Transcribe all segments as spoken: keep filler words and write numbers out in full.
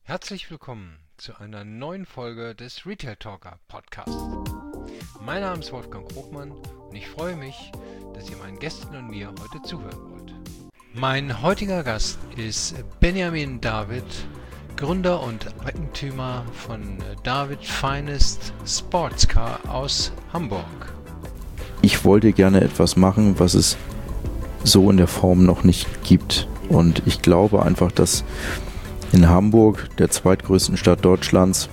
Herzlich willkommen zu einer neuen Folge des Retail Talker Podcasts. Mein Name ist Wolfgang Krogmann und ich freue mich, dass ihr meinen Gästen und mir heute zuhören wollt. Mein heutiger Gast ist Benjamin David, Gründer und Eigentümer von David Finest Sportscar aus Hamburg. Ich wollte gerne etwas machen, was es so in der Form noch nicht gibt. Und ich glaube einfach, dass in Hamburg, der zweitgrößten Stadt Deutschlands,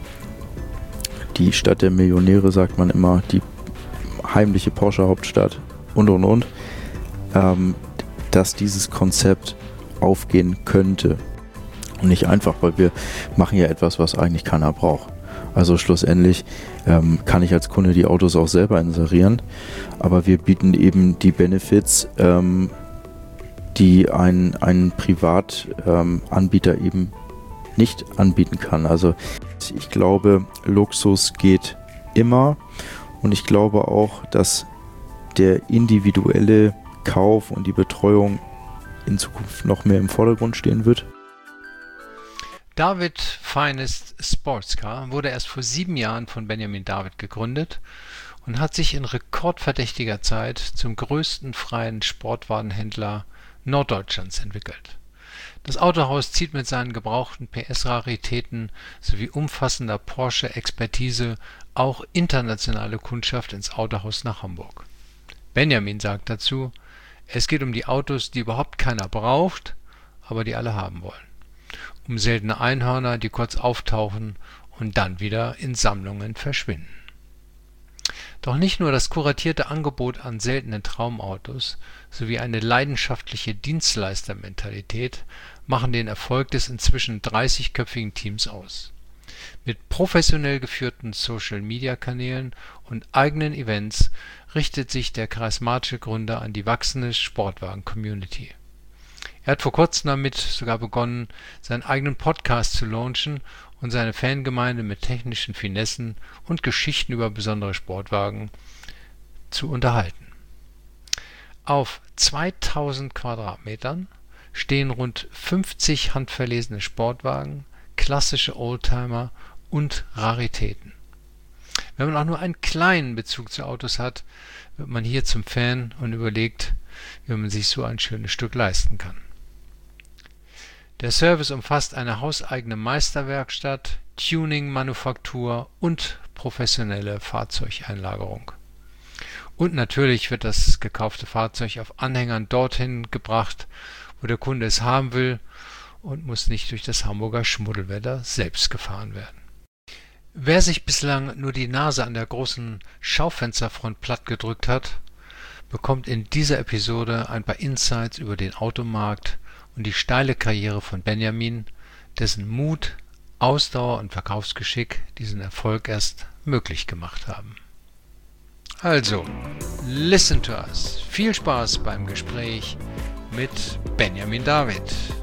die Stadt der Millionäre, sagt man immer, die heimliche Porsche-Hauptstadt und und und, ähm, dass dieses Konzept aufgehen könnte. Und nicht einfach, weil wir machen ja etwas, was eigentlich keiner braucht. Also schlussendlich ähm, kann ich als Kunde die Autos auch selber inserieren, aber wir bieten eben die Benefits, ähm, die ein, ein Privatanbieter ähm, eben nicht anbieten kann. Also ich glaube, Luxus geht immer und ich glaube auch, dass der individuelle Kauf und die Betreuung in Zukunft noch mehr im Vordergrund stehen wird. David Finest Sportscar wurde erst vor sieben Jahren von Benjamin David gegründet und hat sich in rekordverdächtiger Zeit zum größten freien Sportwarenhändler Norddeutschlands entwickelt. Das Autohaus zieht mit seinen gebrauchten P S-Raritäten sowie umfassender Porsche-Expertise auch internationale Kundschaft ins Autohaus nach Hamburg. Benjamin sagt dazu, es geht um die Autos, die überhaupt keiner braucht, aber die alle haben wollen. Um seltene Einhörner, die kurz auftauchen und dann wieder in Sammlungen verschwinden. Doch nicht nur das kuratierte Angebot an seltenen Traumautos sowie eine leidenschaftliche Dienstleistermentalität machen den Erfolg des inzwischen dreißigköpfigen Teams aus. Mit professionell geführten Social-Media-Kanälen und eigenen Events richtet sich der charismatische Gründer an die wachsende Sportwagen-Community. Er hat vor kurzem damit sogar begonnen, seinen eigenen Podcast zu launchen und seine Fangemeinde mit technischen Finessen und Geschichten über besondere Sportwagen zu unterhalten. Auf zweitausend Quadratmetern stehen rund fünfzig handverlesene Sportwagen, klassische Oldtimer und Raritäten. Wenn man auch nur einen kleinen Bezug zu Autos hat, wird man hier zum Fan und überlegt, wie man sich so ein schönes Stück leisten kann. Der Service umfasst eine hauseigene Meisterwerkstatt, Tuning, Manufaktur und professionelle Fahrzeugeinlagerung. Und natürlich wird das gekaufte Fahrzeug auf Anhängern dorthin gebracht, wo der Kunde es haben will und muss nicht durch das Hamburger Schmuddelwetter selbst gefahren werden. Wer sich bislang nur die Nase an der großen Schaufensterfront platt gedrückt hat, bekommt in dieser Episode ein paar Insights über den Automarkt und die steile Karriere von Benjamin, dessen Mut, Ausdauer und Verkaufsgeschick diesen Erfolg erst möglich gemacht haben. Also, listen to us. Viel Spaß beim Gespräch mit Benjamin David.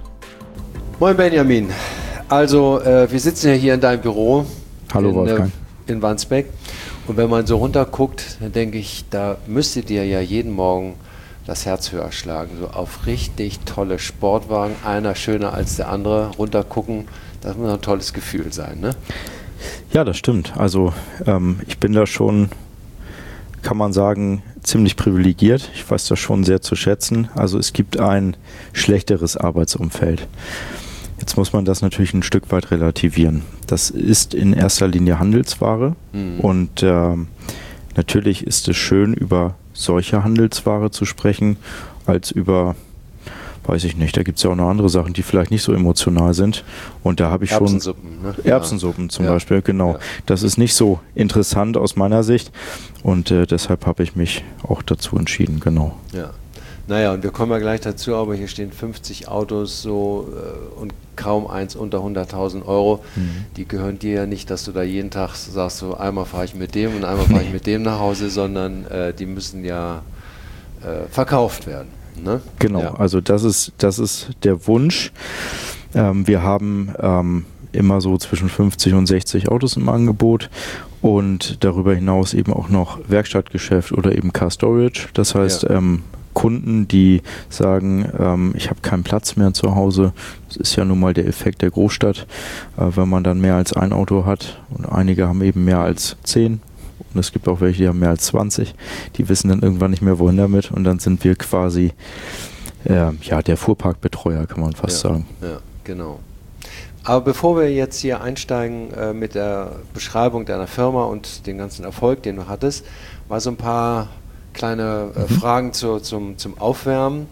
Moin Benjamin. Also, äh, wir sitzen ja hier in deinem Büro. Hallo in, Wolfgang. Äh, in Wandsbek. Und wenn man so runter guckt, dann denke ich, da müsste dir ja jeden Morgen das Herz höher schlagen. So auf richtig tolle Sportwagen, einer schöner als der andere, runter gucken, das muss ein tolles Gefühl sein, ne? Ja, das stimmt. Also ähm, ich bin da schon, kann man sagen, ziemlich privilegiert. Ich weiß das schon sehr zu schätzen. Also es gibt ein schlechteres Arbeitsumfeld. Jetzt muss man das natürlich ein Stück weit relativieren. Das ist in erster Linie Handelsware mhm. und äh, natürlich ist es schön, über solche Handelsware zu sprechen, als über, weiß ich nicht, da gibt es ja auch noch andere Sachen, die vielleicht nicht so emotional sind. Und da habe ich Erbsensuppen, schon ne? Erbsensuppen zum ja. Beispiel, genau. Ja. Das ist nicht so interessant aus meiner Sicht und äh, deshalb habe ich mich auch dazu entschieden, genau. Ja. Naja, und wir kommen ja gleich dazu, aber hier stehen fünfzig Autos so äh, und kaum eins unter hunderttausend Euro. Mhm. Die gehören dir ja nicht, dass du da jeden Tag sagst, so einmal fahre ich mit dem und einmal fahre ich mit dem nach Hause, sondern äh, die müssen ja äh, verkauft werden. Ne? Genau, ja. Also das ist, das ist der Wunsch. Ähm, wir haben ähm, immer so zwischen fünfzig und sechzig Autos im Angebot und darüber hinaus eben auch noch Werkstattgeschäft oder eben Car Storage. Das heißt, ja. ähm, Kunden, die sagen, ähm, ich habe keinen Platz mehr zu Hause. Das ist ja nun mal der Effekt der Großstadt, äh, wenn man dann mehr als ein Auto hat. Und einige haben eben mehr als zehn. Und es gibt auch welche, die haben mehr als zwanzig. Die wissen dann irgendwann nicht mehr, wohin damit. Und dann sind wir quasi äh, ja, der Fuhrparkbetreuer, kann man fast ja, sagen. Ja, genau. Aber bevor wir jetzt hier einsteigen äh, mit der Beschreibung deiner Firma und den ganzen Erfolg, den du hattest, mal so ein paar kleine äh, mhm. Fragen zu, zum, zum Aufwärmen.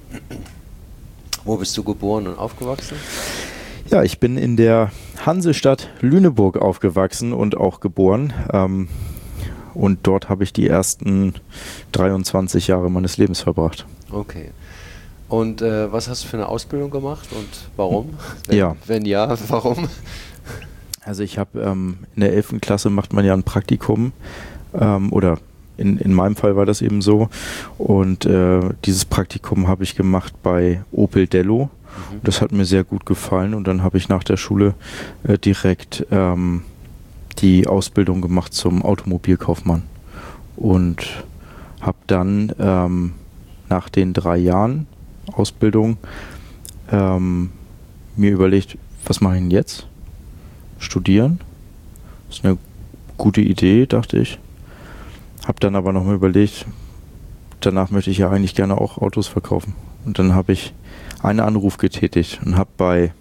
Wo bist du geboren und aufgewachsen? Ja, ich bin in der Hansestadt Lüneburg aufgewachsen und auch geboren. Ähm, und dort habe ich die ersten dreiundzwanzig Jahre meines Lebens verbracht. Okay. Und äh, was hast du für eine Ausbildung gemacht und warum? Wenn ja, wenn ja warum? Also ich habe ähm, in der elften Klasse macht man ja ein Praktikum ähm, oder in, in meinem Fall war das eben so. Und äh, dieses Praktikum habe ich gemacht bei Opel Dello. Mhm. Das hat mir sehr gut gefallen und dann habe ich nach der Schule äh, direkt ähm, die Ausbildung gemacht zum Automobilkaufmann und habe dann ähm, nach den drei Jahren Ausbildung ähm, mir überlegt, was mache ich denn jetzt? Studieren? Das ist eine gute Idee, dachte ich. Habe dann aber noch mal überlegt, danach möchte ich ja eigentlich gerne auch Autos verkaufen. Und dann habe ich einen Anruf getätigt und habe bei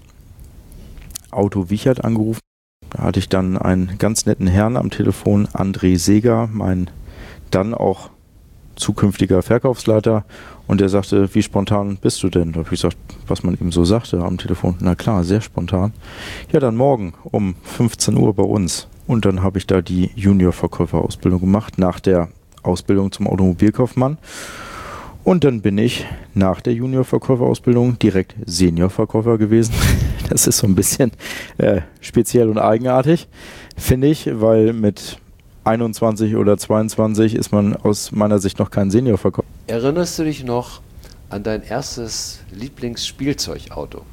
Auto Wichert angerufen. Da hatte ich dann einen ganz netten Herrn am Telefon, André Seeger, mein dann auch zukünftiger Verkaufsleiter, und der sagte, wie spontan bist du denn? Da habe ich gesagt, was man eben so sagte am Telefon. Na klar, sehr spontan. Ja, dann morgen um fünfzehn Uhr bei uns. Und dann habe ich da die Junior-Verkäufer-Ausbildung gemacht, nach der Ausbildung zum Automobilkaufmann. Und dann bin ich nach der Junior-Verkäufer-Ausbildung direkt Senior-Verkäufer gewesen. Das ist so ein bisschen äh, speziell und eigenartig, finde ich, weil mit einundzwanzig oder zweiundzwanzig ist man aus meiner Sicht noch kein Senior-Verkäufer. Erinnerst du dich noch an dein erstes Lieblingsspielzeugauto?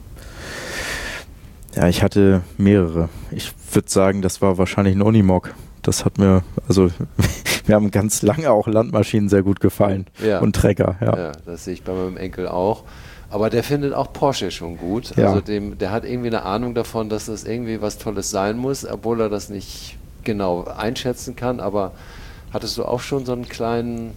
Ja, ich hatte mehrere. Ich würde sagen, das war wahrscheinlich ein Unimog. Das hat mir, also mir haben ganz lange auch Landmaschinen sehr gut gefallen, ja. Und Trecker. Ja. Ja, das sehe ich bei meinem Enkel auch. Aber der findet auch Porsche schon gut. Ja. Also dem, der hat irgendwie eine Ahnung davon, dass das irgendwie was Tolles sein muss, obwohl er das nicht genau einschätzen kann. Aber hattest du auch schon so einen kleinen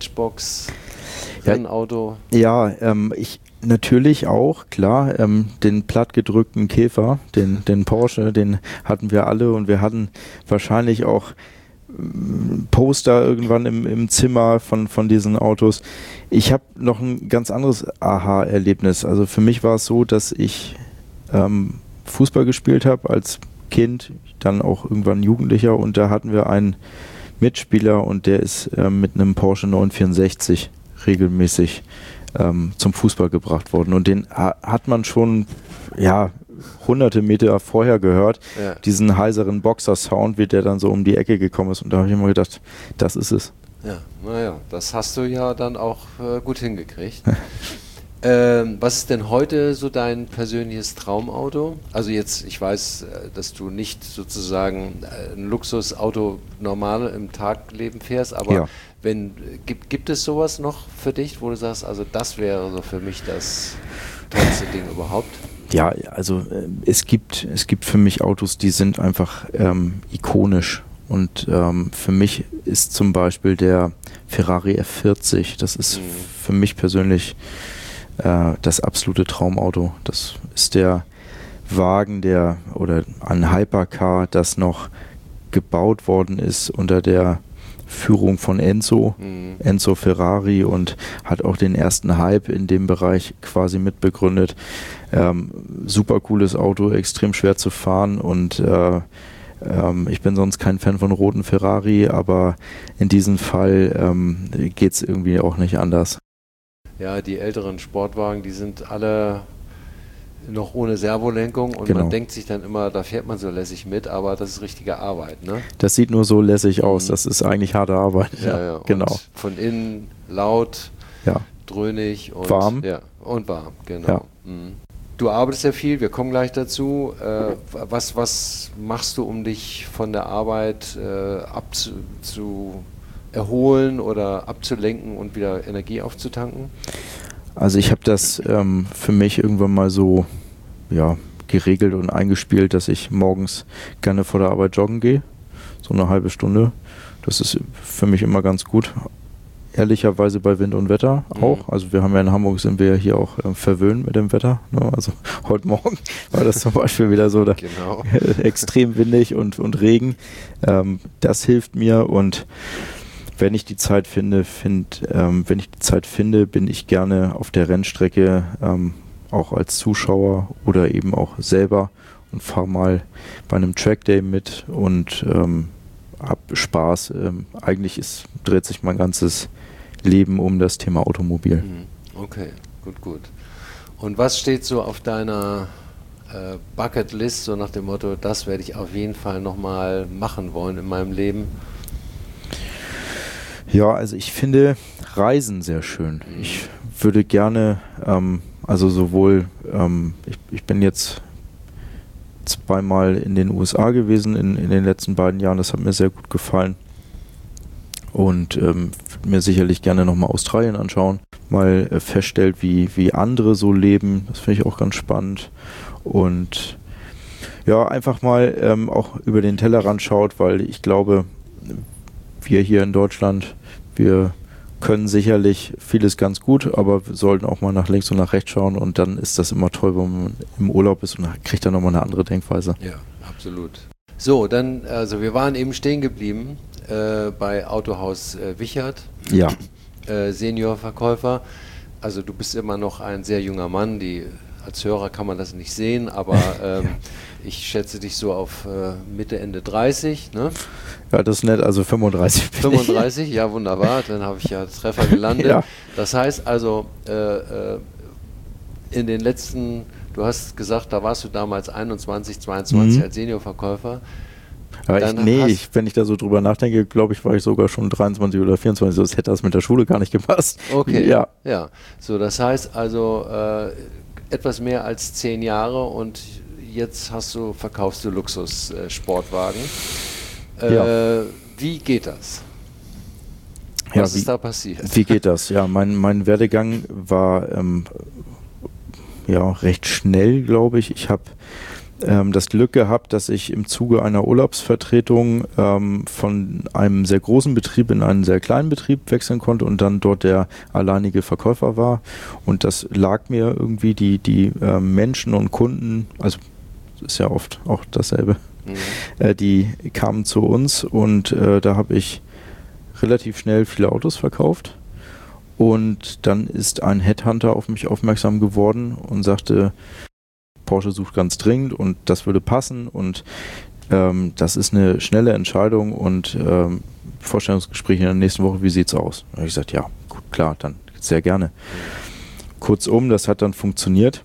Matchbox-Rennauto? Ja, ja ähm, ich natürlich auch, klar. Ähm, den plattgedrückten Käfer, den, den Porsche, den hatten wir alle, und wir hatten wahrscheinlich auch ähm, Poster irgendwann im, im Zimmer von, von diesen Autos. Ich habe noch ein ganz anderes Aha-Erlebnis. Also für mich war es so, dass ich ähm, Fußball gespielt habe als Kind, dann auch irgendwann Jugendlicher, und da hatten wir einen Mitspieler, und der ist äh, mit einem Porsche neun vierundsechzig regelmäßig ähm, zum Fußball gebracht worden, und den ha- hat man schon ja hunderte Meter vorher gehört, ja. Diesen heiseren Boxer-Sound, wie der dann so um die Ecke gekommen ist, und da habe ich immer gedacht, das ist es. Ja, naja, das hast du ja dann auch äh, gut hingekriegt. Ähm, was ist denn heute so dein persönliches Traumauto? Also jetzt, ich weiß, dass du nicht sozusagen ein Luxusauto normal im Tagleben fährst, aber ja. wenn gibt, gibt es sowas noch für dich, wo du sagst, also das wäre so für mich das tollste Ding überhaupt? Ja, also äh, es gibt es gibt für mich Autos, die sind einfach ähm, ikonisch, und ähm, für mich ist zum Beispiel der Ferrari F vierzig, das ist mhm. für mich persönlich das absolute Traumauto. Das ist der Wagen, der oder ein Hypercar, das noch gebaut worden ist unter der Führung von Enzo, mhm. Enzo Ferrari, und hat auch den ersten Hype in dem Bereich quasi mitbegründet. Ähm, super cooles Auto, extrem schwer zu fahren, und äh, ähm, ich bin sonst kein Fan von roten Ferrari, aber in diesem Fall ähm, geht es irgendwie auch nicht anders. Ja, die älteren Sportwagen, die sind alle noch ohne Servolenkung, und genau. Man denkt sich dann immer, da fährt man so lässig mit, aber das ist richtige Arbeit, ne? Das sieht nur so lässig aus, das ist eigentlich harte Arbeit. Ja, ja, genau. Und von innen laut, ja. dröhnig und warm. Ja, und warm, genau. Ja. Mhm. Du arbeitest ja viel, wir kommen gleich dazu. Äh, was, was machst du, um dich von der Arbeit äh, abzu... Zu erholen oder abzulenken und wieder Energie aufzutanken? Also ich habe das ähm, für mich irgendwann mal so ja, geregelt und eingespielt, dass ich morgens gerne vor der Arbeit joggen gehe, so eine halbe Stunde. Das ist für mich immer ganz gut. Ehrlicherweise bei Wind und Wetter auch. Mhm. Also wir haben ja in Hamburg, sind wir hier auch äh, verwöhnt mit dem Wetter. Ne? Also heute Morgen war das zum Beispiel wieder so da genau. extrem windig und, und Regen. Ähm, das hilft mir, und wenn ich die Zeit finde, find, ähm, wenn ich die Zeit finde, bin ich gerne auf der Rennstrecke, ähm, auch als Zuschauer oder eben auch selber, und fahre mal bei einem Trackday mit und ähm, hab Spaß. Ähm, eigentlich ist, dreht sich mein ganzes Leben um das Thema Automobil. Okay, gut, gut. Und was steht so auf deiner äh, Bucketlist, so nach dem Motto, das werde ich auf jeden Fall nochmal machen wollen in meinem Leben? Ja, also ich finde Reisen sehr schön. Mhm. Ich würde gerne, ähm, also sowohl, ähm, ich, ich bin jetzt zweimal in den U S A gewesen in, in den letzten beiden Jahren, das hat mir sehr gut gefallen. Und ähm, würde mir sicherlich gerne nochmal Australien anschauen, mal äh, feststellt, wie, wie andere so leben. Das finde ich auch ganz spannend. Und ja, einfach mal ähm, auch über den Tellerrand schaut, weil ich glaube, wir hier in Deutschland, wir können sicherlich vieles ganz gut, aber wir sollten auch mal nach links und nach rechts schauen, und dann ist das immer toll, wenn man im Urlaub ist und kriegt dann nochmal eine andere Denkweise. Ja, absolut. So, dann, also wir waren eben stehen geblieben äh, bei Autohaus äh, Wichert. Ja. Äh, Seniorverkäufer. Also du bist immer noch ein sehr junger Mann, die als Hörer kann man das nicht sehen, aber ähm, ich schätze dich so auf äh, Mitte, Ende dreißig, ne? Ja, das ist nett, also fünfunddreißig bin fünfunddreißig, ja wunderbar, dann habe ich ja Treffer gelandet. Ja. Das heißt also, äh, äh, in den letzten, du hast gesagt, da warst du damals einundzwanzig, zweiundzwanzig mhm. als Seniorverkäufer. Ja, ich, nee, ich, wenn ich da so drüber nachdenke, glaube ich, war ich sogar schon dreiundzwanzig oder vierundzwanzig, sonst hätte das mit der Schule gar nicht gepasst. Okay, ja. ja. So, das heißt also, äh, etwas mehr als zehn Jahre, und jetzt hast du, verkaufst du Luxus-Sportwagen. Äh, ja. Wie geht das? Was ja, ist wie, da passiert? Wie geht das? Ja, mein, mein Werdegang war ähm, ja recht schnell, glaube ich. Ich habe ähm, das Glück gehabt, dass ich im Zuge einer Urlaubsvertretung ähm, von einem sehr großen Betrieb in einen sehr kleinen Betrieb wechseln konnte und dann dort der alleinige Verkäufer war. Und das lag mir irgendwie, die, die äh, Menschen und Kunden, also ist ja oft auch dasselbe, mhm. äh, die kamen zu uns, und äh, da habe ich relativ schnell viele Autos verkauft. Und dann ist ein Headhunter auf mich aufmerksam geworden und sagte, Porsche sucht ganz dringend und das würde passen, und ähm, das ist eine schnelle Entscheidung, und ähm, Vorstellungsgespräch in der nächsten Woche, wie sieht's aus? Da habe ich gesagt, ja, gut, klar, dann sehr gerne. Kurzum, das hat dann funktioniert.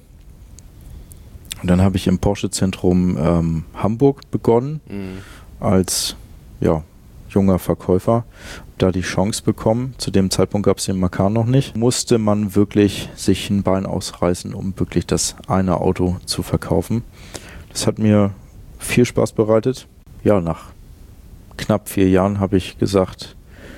Und dann habe ich im Porsche-Zentrum ähm, Hamburg begonnen, mhm. als ja, junger Verkäufer, da die Chance bekommen. Zu dem Zeitpunkt gab es den Macan noch nicht. Musste man wirklich sich ein Bein ausreißen, um wirklich das eine Auto zu verkaufen. Das hat mir viel Spaß bereitet. Ja, nach knapp vier Jahren habe ich gesagt,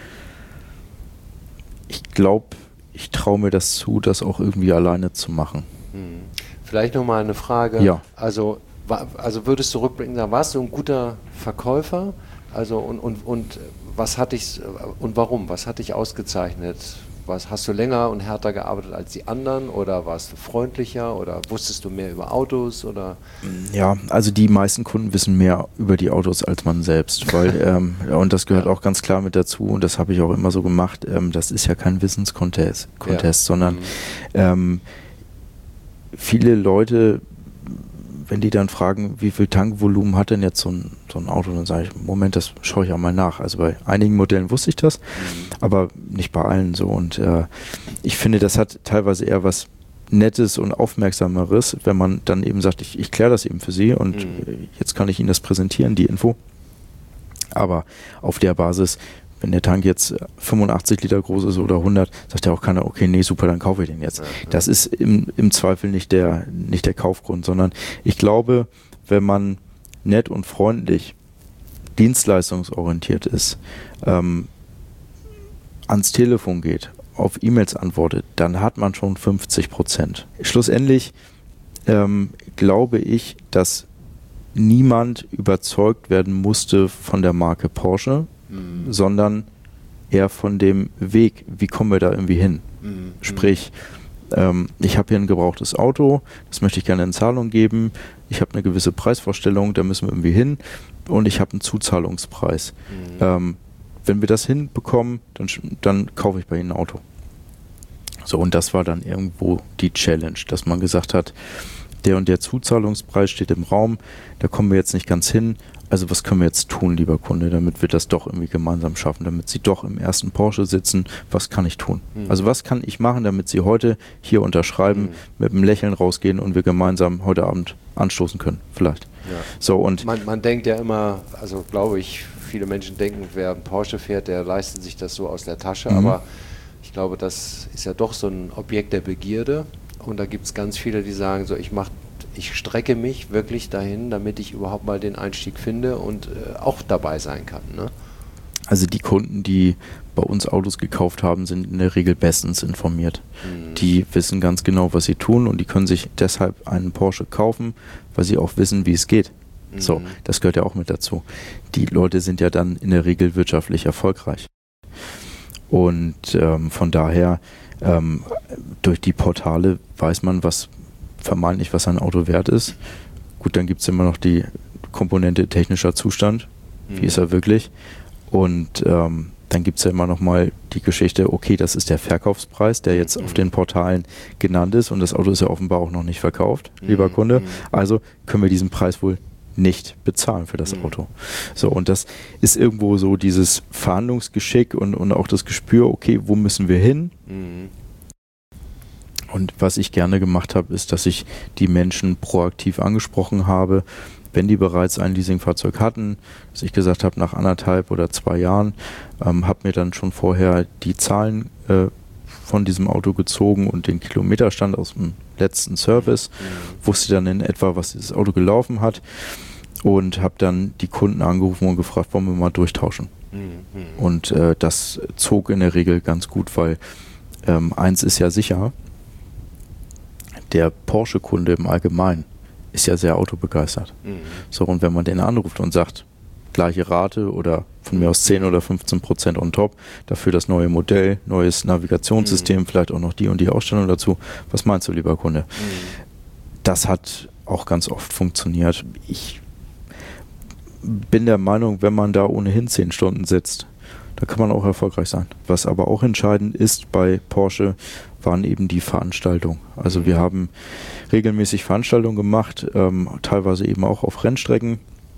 ich glaube, ich traue mir das zu, das auch irgendwie alleine zu machen. Hm. Vielleicht nochmal eine Frage. Ja. Also, war, also würdest du rückblickend sagen, warst du ein guter Verkäufer? Also und, und, und was hat dich und warum? Was hat dich ausgezeichnet? Was, hast du länger und härter gearbeitet als die anderen, oder warst du freundlicher, oder wusstest du mehr über Autos, oder? Ja, also die meisten Kunden wissen mehr über die Autos als man selbst, weil ähm, und das gehört ja. auch ganz klar mit dazu, und das habe ich auch immer so gemacht. Ähm, das ist ja kein Wissenscontest, Contest, ja. sondern mhm. ähm, viele Leute, wenn die dann fragen, wie viel Tankvolumen hat denn jetzt so ein, so ein Auto, dann sage ich, Moment, das schaue ich auch mal nach. Also bei einigen Modellen wusste ich das, mhm. aber nicht bei allen so. Und äh, ich finde, das hat teilweise eher was Nettes und Aufmerksameres, wenn man dann eben sagt, ich, ich kläre das eben für Sie, und mhm. jetzt kann ich Ihnen das präsentieren, die Info. Aber auf der Basis, wenn der Tank jetzt fünfundachtzig Liter groß ist oder hundert, sagt ja auch keiner, okay, nee, super, dann kaufe ich den jetzt. Ja, ja. Das ist im, im Zweifel nicht der, nicht der Kaufgrund, sondern ich glaube, wenn man nett und freundlich, dienstleistungsorientiert ist, ähm, ans Telefon geht, auf E-Mails antwortet, dann hat man schon fünfzig Prozent. Schlussendlich ähm, glaube ich, dass niemand überzeugt werden musste von der Marke Porsche, mhm. sondern eher von dem Weg, wie kommen wir da irgendwie hin. Mhm. Sprich, ähm, ich habe hier ein gebrauchtes Auto, das möchte ich gerne in Zahlung geben, ich habe eine gewisse Preisvorstellung, da müssen wir irgendwie hin und ich habe einen Zuzahlungspreis. Mhm. Ähm, wenn wir das hinbekommen, dann, dann kaufe ich bei Ihnen ein Auto. So, und das war dann irgendwo die Challenge, dass man gesagt hat, der und der Zuzahlungspreis steht im Raum, da kommen wir jetzt nicht ganz hin. Also was können wir jetzt tun, lieber Kunde, damit wir das doch irgendwie gemeinsam schaffen, damit Sie doch im ersten Porsche sitzen. Was kann ich tun? Mhm. Also was kann ich machen, damit Sie heute hier unterschreiben, mhm. mit einem Lächeln rausgehen und wir gemeinsam heute Abend anstoßen können, vielleicht. Ja. So, und man, man denkt ja immer, also glaube ich, viele Menschen denken, wer ein Porsche fährt, der leistet sich das so aus der Tasche, mhm. aber ich glaube, das ist ja doch so ein Objekt der Begierde. Und da gibt es ganz viele, die sagen, so ich mach, ich strecke mich wirklich dahin, damit ich überhaupt mal den Einstieg finde und äh, auch dabei sein kann. Ne? Also die Kunden, die bei uns Autos gekauft haben, sind in der Regel bestens informiert. Mhm. Die wissen ganz genau, was sie tun und die können sich deshalb einen Porsche kaufen, weil sie auch wissen, wie es geht. Mhm. So, das gehört ja auch mit dazu. Die Leute sind ja dann in der Regel wirtschaftlich erfolgreich. Und ähm, von daher Ähm, durch die Portale weiß man, was vermeintlich, was ein Auto wert ist. Gut, dann gibt es immer noch die Komponente technischer Zustand. Mhm. Wie ist er wirklich? Und ähm, dann gibt es ja immer noch mal die Geschichte, okay, das ist der Verkaufspreis, der jetzt mhm. auf den Portalen genannt ist und das Auto ist ja offenbar auch noch nicht verkauft, mhm. lieber Kunde. Mhm. Also können wir diesen Preis wohl nicht bezahlen für das mhm. Auto. So, und das ist irgendwo so dieses Verhandlungsgeschick und, und auch das Gespür, okay, wo müssen wir hin? Mhm. Und was ich gerne gemacht habe, ist, dass ich die Menschen proaktiv angesprochen habe, wenn die bereits ein Leasingfahrzeug hatten, dass ich gesagt habe, nach anderthalb oder zwei Jahren, ähm, habe mir dann schon vorher die Zahlen äh, von diesem Auto gezogen und den Kilometerstand aus dem letzten Service, mhm. wusste dann in etwa, was dieses Auto gelaufen hat und habe dann die Kunden angerufen und gefragt, wollen wir mal durchtauschen. Mhm. Und äh, das zog in der Regel ganz gut, weil ähm, eins ist ja sicher, der Porsche-Kunde im Allgemeinen ist ja sehr autobegeistert. Mhm. So, und wenn man den anruft und sagt, gleiche Rate oder von mir aus zehn oder fünfzehn Prozent on top, dafür das neue Modell, neues Navigationssystem, mhm. vielleicht auch noch die und die Ausstellung dazu. Was meinst du, lieber Kunde? Mhm. Das hat auch ganz oft funktioniert. Ich bin der Meinung, wenn man da ohnehin zehn Stunden sitzt, da kann man auch erfolgreich sein. Was aber auch entscheidend ist bei Porsche, waren eben die Veranstaltungen. Also mhm. wir haben regelmäßig Veranstaltungen gemacht, ähm, teilweise eben auch auf Rennstrecken.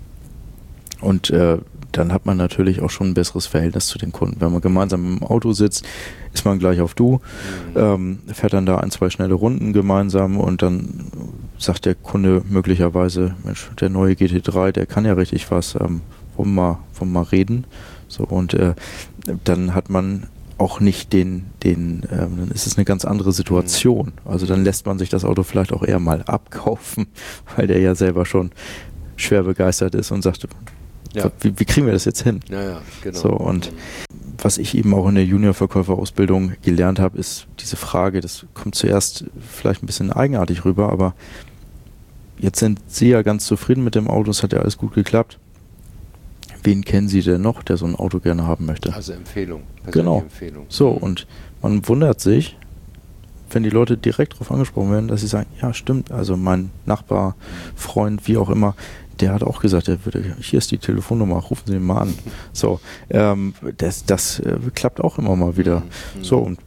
Und äh, dann hat man natürlich auch schon ein besseres Verhältnis zu den Kunden. Wenn man gemeinsam im Auto sitzt, ist man gleich auf Du, mhm. ähm, fährt dann da ein, zwei schnelle Runden gemeinsam und dann sagt der Kunde möglicherweise, Mensch, der neue G T drei, der kann ja richtig was, ähm, wollen wir mal, wollen wir mal reden. So, und äh, dann hat man auch nicht den, den ähm, dann ist es eine ganz andere Situation. Also dann lässt man sich das Auto vielleicht auch eher mal abkaufen, weil der ja selber schon schwer begeistert ist und sagt, ja. wie, wie kriegen wir das jetzt hin? Ja, ja, genau. So, und was ich eben auch in der Junior-Verkäuferausbildung gelernt habe, ist diese Frage, das kommt zuerst vielleicht ein bisschen eigenartig rüber, aber jetzt sind Sie ja ganz zufrieden mit dem Auto, es hat ja alles gut geklappt. Wen kennen Sie denn noch, der so ein Auto gerne haben möchte? Also Empfehlung. Genau. Empfehlung. So, und man wundert sich, wenn die Leute direkt darauf angesprochen werden, dass sie sagen, ja stimmt, also mein Nachbar, Freund, wie auch immer, der hat auch gesagt, er würde, hier ist die Telefonnummer, rufen Sie ihn mal an. So, ähm, das, das äh, klappt auch immer mal wieder. Mhm. So, und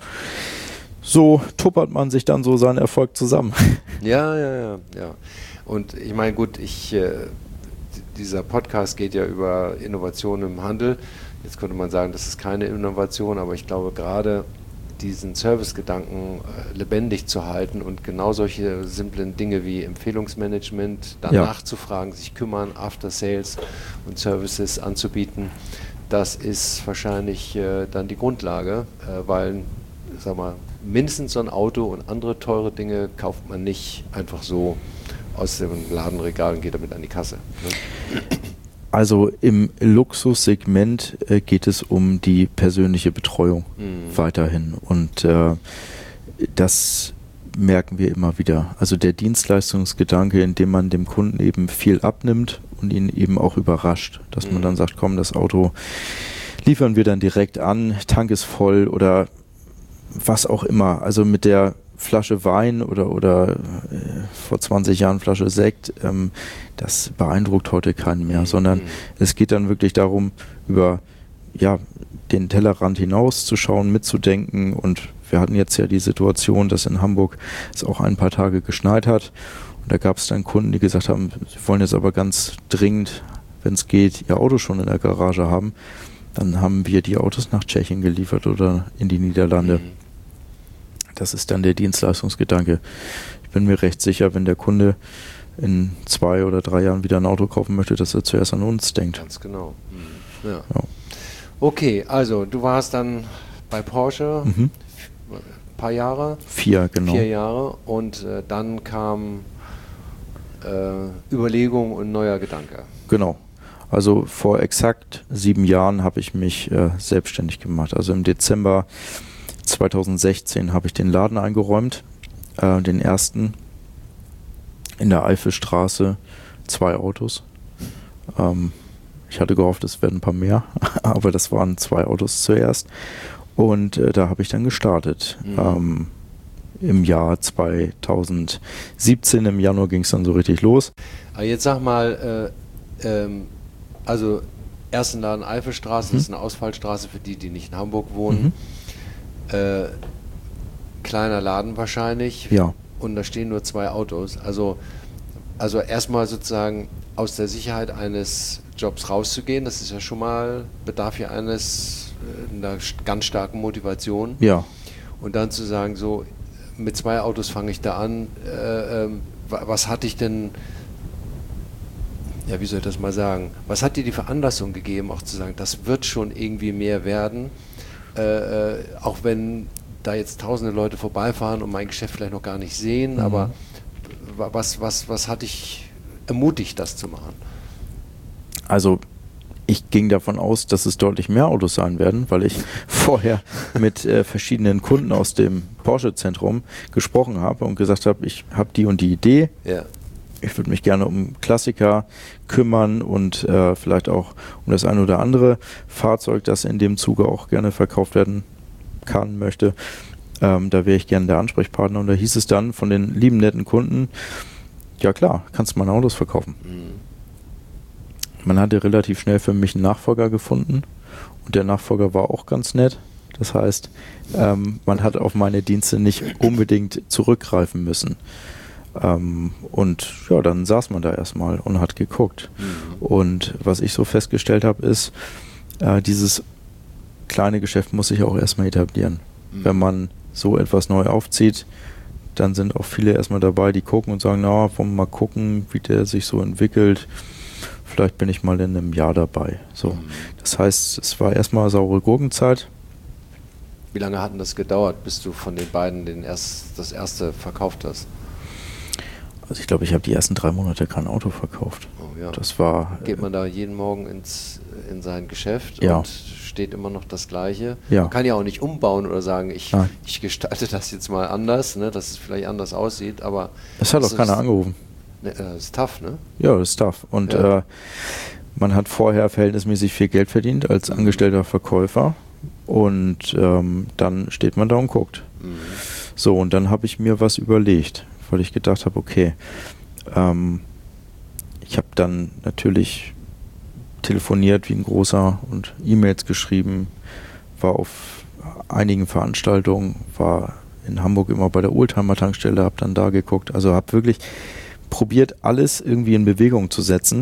so tuppert man sich dann so seinen Erfolg zusammen. Ja, ja, ja, ja. Und ich meine, gut, ich äh, dieser Podcast geht ja über Innovation im Handel. Jetzt könnte man sagen, das ist keine Innovation, aber ich glaube gerade diesen Servicegedanken äh, lebendig zu halten und genau solche simplen Dinge wie Empfehlungsmanagement, danach ja. zu fragen, sich kümmern, After Sales und Services anzubieten, das ist wahrscheinlich äh, dann die Grundlage, äh, weil, sag mal, mindestens so ein Auto und andere teure Dinge kauft man nicht einfach so aus dem Ladenregal und geht damit an die Kasse. Ne? Also im Luxussegment äh, geht es um die persönliche Betreuung mhm. weiterhin. Und äh, das merken wir immer wieder. Also der Dienstleistungsgedanke, indem man dem Kunden eben viel abnimmt und ihn eben auch überrascht. Dass mhm. man dann sagt, komm, das Auto liefern wir dann direkt an, Tank ist voll oder was auch immer. Also mit der Flasche Wein oder, oder äh, vor zwanzig Jahren Flasche Sekt, ähm, das beeindruckt heute keinen mehr, mhm. sondern es geht dann wirklich darum, über ja, den Tellerrand hinaus zu schauen, mitzudenken. Und wir hatten jetzt ja die Situation, dass in Hamburg es auch ein paar Tage geschneit hat. Und da gab es dann Kunden, die gesagt haben, sie wollen jetzt aber ganz dringend, wenn es geht, ihr Auto schon in der Garage haben. Dann haben wir die Autos nach Tschechien geliefert oder in die Niederlande. Mhm. Das ist dann der Dienstleistungsgedanke. Ich bin mir recht sicher, wenn der Kunde in zwei oder drei Jahren wieder ein Auto kaufen möchte, dass er zuerst an uns denkt. Ganz genau. Mhm. Ja. Ja. Okay, also du warst dann bei Porsche mhm. ein paar Jahre. Vier, genau. Vier Jahre und äh, dann kam äh, Überlegung und neuer Gedanke. Genau. Also vor exakt sieben Jahren habe ich mich äh, selbstständig gemacht. Also im Dezember zweitausendsechzehn habe ich den Laden eingeräumt, äh, den ersten in der Eifelstraße, zwei Autos. Ähm, ich hatte gehofft, es werden ein paar mehr, aber das waren zwei Autos zuerst. Und äh, da habe ich dann gestartet. Mhm. Ähm, im Jahr zweitausendsiebzehn, im Januar ging es dann so richtig los. Aber jetzt sag mal, äh, ähm, also ersten Laden Eifelstraße, mhm. das ist eine Ausfallstraße für die, die nicht in Hamburg wohnen. Mhm. Äh, kleiner Laden wahrscheinlich. Ja. Und da stehen nur zwei Autos. Also, also erstmal sozusagen aus der Sicherheit eines Jobs rauszugehen, das ist ja schon mal, bedarf ja eines, äh, einer ganz starken Motivation. Ja. Und dann zu sagen, so, mit zwei Autos fange ich da an, äh, äh, was hatte ich denn, ja, wie soll ich das mal sagen, was hat dir die Veranlassung gegeben, auch zu sagen, das wird schon irgendwie mehr werden? Äh, auch wenn da jetzt tausende Leute vorbeifahren und mein Geschäft vielleicht noch gar nicht sehen, mhm. aber was, was, was hat dich ermutigt, das zu machen? Also ich ging davon aus, dass es deutlich mehr Autos sein werden, weil ich vorher mit äh, verschiedenen Kunden aus dem Porsche-Zentrum gesprochen habe und gesagt habe, ich habe die und die Idee. Ja. Ich würde mich gerne um Klassiker kümmern und äh, vielleicht auch um das ein oder andere Fahrzeug, das in dem Zuge auch gerne verkauft werden kann, möchte. Ähm, da wäre ich gerne der Ansprechpartner. Und da hieß es dann von den lieben, netten Kunden, ja klar, kannst du meine Autos verkaufen. Mhm. Man hatte relativ schnell für mich einen Nachfolger gefunden und der Nachfolger war auch ganz nett. Das heißt, ähm, man hat auf meine Dienste nicht unbedingt zurückgreifen müssen. Ähm, und ja, dann saß man da erstmal und hat geguckt. Mhm. Und was ich so festgestellt habe, ist, äh, dieses kleine Geschäft muss sich auch erstmal etablieren. Mhm. Wenn man so etwas neu aufzieht, dann sind auch viele erstmal dabei, die gucken und sagen, na, wollen wir mal gucken, wie der sich so entwickelt. Vielleicht bin ich mal in einem Jahr dabei. So. Mhm. Das heißt, es war erstmal saure Gurkenzeit. Wie lange hat denn das gedauert, bis du von den beiden den erst, das erste verkauft hast? Also ich glaube, ich habe die ersten drei Monate kein Auto verkauft. Oh ja. Das war. Geht man da jeden Morgen ins, in sein Geschäft ja. und steht immer noch das Gleiche? Ja. Man kann ja auch nicht umbauen oder sagen, ich, ich gestalte das jetzt mal anders, ne, dass es vielleicht anders aussieht, aber... Es hat auch keiner angerufen. Ne, das ist tough, ne? Ja, das ist tough. Und ja. äh, man hat vorher verhältnismäßig viel Geld verdient als angestellter Verkäufer und ähm, dann steht man da und guckt. Mhm. So, und dann habe ich mir was überlegt, weil ich gedacht habe, okay, ähm, ich habe dann natürlich telefoniert wie ein großer und E-Mails geschrieben, war auf einigen Veranstaltungen, war in Hamburg immer bei der Oldtimer-Tankstelle, habe dann da geguckt, also habe wirklich probiert, alles irgendwie in Bewegung zu setzen.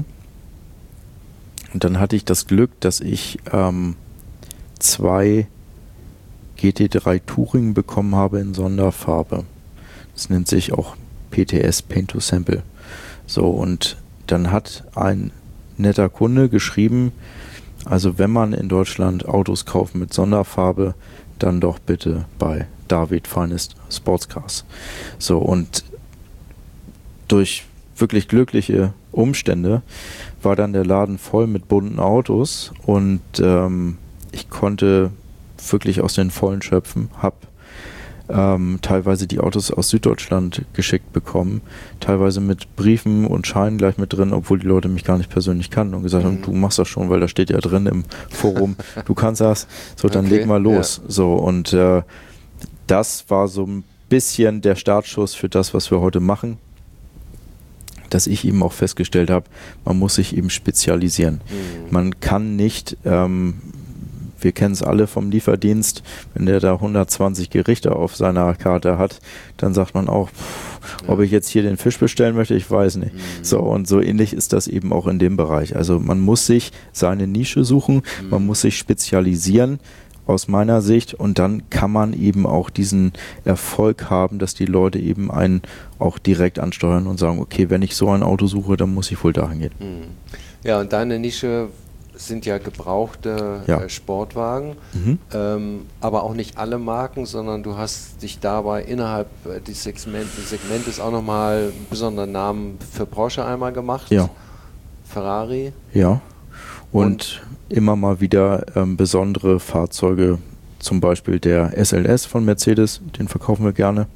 Und dann hatte ich das Glück, dass ich ähm, zwei G T drei Touring bekommen habe in Sonderfarbe. Das nennt sich auch P T S, Paint to Sample. So, und dann hat ein netter Kunde geschrieben, also wenn man in Deutschland Autos kauft mit Sonderfarbe, dann doch bitte bei David Finest Sportscars. So, und durch wirklich glückliche Umstände war dann der Laden voll mit bunten Autos und ähm, ich konnte wirklich aus den Vollen schöpfen, habe ähm, teilweise die Autos aus Süddeutschland geschickt bekommen, teilweise mit Briefen und Scheinen gleich mit drin, obwohl die Leute mich gar nicht persönlich kannten und gesagt haben, mhm. du machst das schon, weil da steht ja drin im Forum, du kannst das, so dann okay, leg mal los. Ja. So und äh, das war so ein bisschen der Startschuss für das, was wir heute machen, dass ich eben auch festgestellt habe, man muss sich eben spezialisieren. Mhm. Man kann nicht ähm, wir kennen es alle vom Lieferdienst, wenn der da hundertzwanzig Gerichte auf seiner Karte hat, dann sagt man auch, pff, ja. ob ich jetzt hier den Fisch bestellen möchte, ich weiß nicht. Mhm. So, und so ähnlich ist das eben auch in dem Bereich. Also man muss sich seine Nische suchen, mhm. man muss sich spezialisieren aus meiner Sicht und dann kann man eben auch diesen Erfolg haben, dass die Leute eben einen auch direkt ansteuern und sagen, okay, wenn ich so ein Auto suche, dann muss ich wohl dahin gehen. Mhm. Ja, und deine Nische sind ja gebrauchte ja. Äh, Sportwagen, mhm. ähm, aber auch nicht alle Marken, sondern du hast dich dabei innerhalb äh, des, Segment, des Segmentes auch nochmal einen besonderen Namen für Porsche einmal gemacht. Ja. Ferrari. Ja. Und, und immer mal wieder ähm, besondere Fahrzeuge, zum Beispiel der S L S von Mercedes, den verkaufen wir gerne.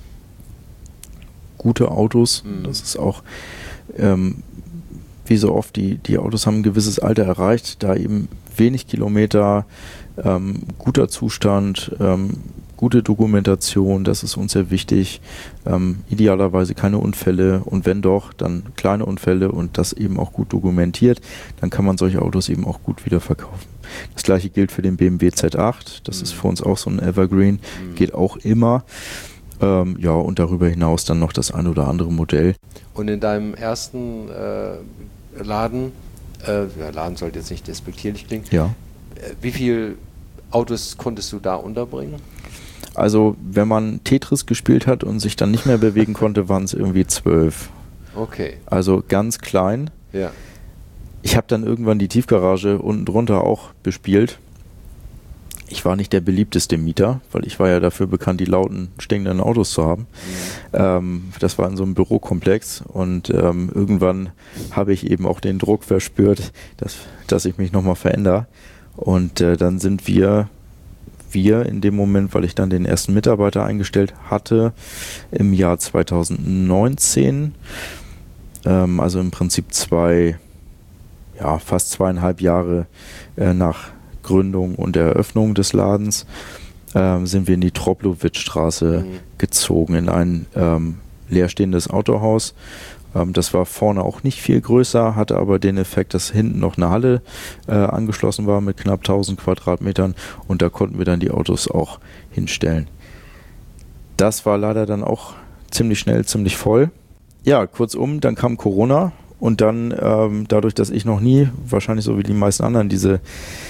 Gute Autos, mhm. das ist auch ähm, wie so oft, die, die Autos haben ein gewisses Alter erreicht, da eben wenig Kilometer, ähm, guter Zustand, ähm, gute Dokumentation, das ist uns sehr wichtig, ähm, idealerweise keine Unfälle und wenn doch, dann kleine Unfälle und das eben auch gut dokumentiert, dann kann man solche Autos eben auch gut wieder verkaufen. Das gleiche gilt für den B M W Z acht, das mhm. ist für uns auch so ein Evergreen, mhm. geht auch immer. Ähm, ja, und darüber hinaus dann noch das ein oder andere Modell. Und in deinem ersten äh, Laden, äh, ja, Laden sollte jetzt nicht despektierlich klingen, ja. äh, wie viele Autos konntest du da unterbringen? Also wenn man Tetris gespielt hat und sich dann nicht mehr bewegen konnte, waren es irgendwie zwölf. Okay. Also ganz klein. Ja. Ich habe dann irgendwann die Tiefgarage unten drunter auch bespielt. Ich war nicht der beliebteste Mieter, weil ich war ja dafür bekannt, die lauten, stinkenden Autos zu haben. Mhm. Ähm, das war in so einem Bürokomplex und ähm, irgendwann habe ich eben auch den Druck verspürt, dass, dass ich mich nochmal verändere. Und äh, dann sind wir, wir in dem Moment, weil ich dann den ersten Mitarbeiter eingestellt hatte, im Jahr zweitausendneunzehn, ähm, also im Prinzip zwei, ja fast zweieinhalb Jahre äh, nach Gründung und Eröffnung des Ladens ähm, sind wir in die Troplowitz-Straße mhm. gezogen, in ein ähm, leerstehendes Autohaus. Ähm, das war vorne auch nicht viel größer, hatte aber den Effekt, dass hinten noch eine Halle äh, angeschlossen war mit knapp tausend Quadratmetern und da konnten wir dann die Autos auch hinstellen. Das war leider dann auch ziemlich schnell, ziemlich voll. Ja, kurzum, dann kam Corona und dann ähm, dadurch, dass ich noch nie, wahrscheinlich so wie die meisten anderen, diese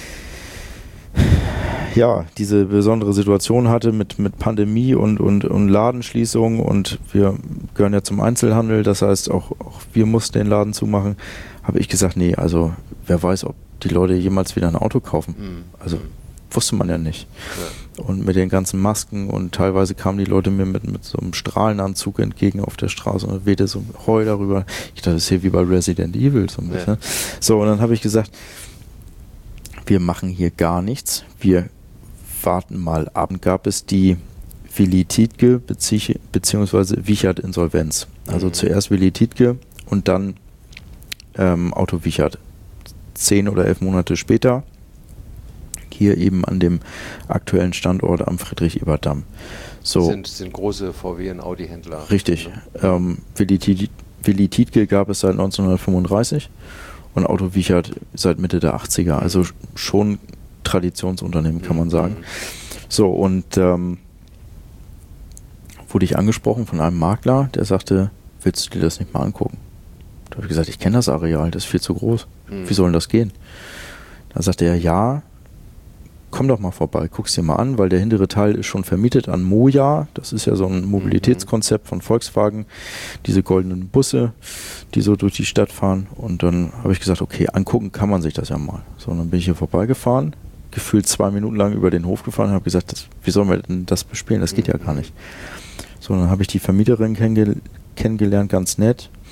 ja, diese besondere Situation hatte mit, mit Pandemie und, und, und Ladenschließung und wir gehören ja zum Einzelhandel, das heißt auch, auch wir mussten den Laden zumachen, habe ich gesagt, nee, also wer weiß, ob die Leute jemals wieder ein Auto kaufen. Mhm. Also wusste man ja nicht. Ja. Und mit den ganzen Masken und teilweise kamen die Leute mir mit, mit so einem Strahlenanzug entgegen auf der Straße und wehte so Heu darüber. Ich dachte, das ist hier wie bei Resident Evil so ein bisschen. Ja. So, und dann habe ich gesagt, wir machen hier gar nichts, wir warten mal ab. Gab es die Willi Tietke bezieh- beziehungsweise Wichert Insolvenz. Also mhm. zuerst Willi Tietke und dann ähm, Auto Wichert. Zehn oder elf Monate später hier eben an dem aktuellen Standort am Friedrich-Ebert-Damm. So. Sind, sind große V W- und Audi-Händler. Richtig. Ja. Ähm, Willi, Tiet- Willi Tietke gab es seit neunzehnhundertfünfunddreißig. Und Auto Wichert seit Mitte der achtziger, also schon Traditionsunternehmen, kann man sagen. So, und ähm, wurde ich angesprochen von einem Makler, der sagte, willst du dir das nicht mal angucken? Da habe ich gesagt, ich kenne das Areal, das ist viel zu groß. Mhm. Wie soll denn das gehen? Da sagte er, ja, komm doch mal vorbei, guck's dir mal an, weil der hintere Teil ist schon vermietet an Moja. Das ist ja so ein Mobilitätskonzept von Volkswagen. Diese goldenen Busse, die so durch die Stadt fahren. Und dann habe ich gesagt, okay, angucken kann man sich das ja mal. So, und dann bin ich hier vorbeigefahren, gefühlt zwei Minuten lang über den Hof gefahren und habe gesagt, das, wie sollen wir denn das bespielen? Das geht ja gar nicht. So, dann habe ich die Vermieterin kennenge- kennengelernt, ganz nett.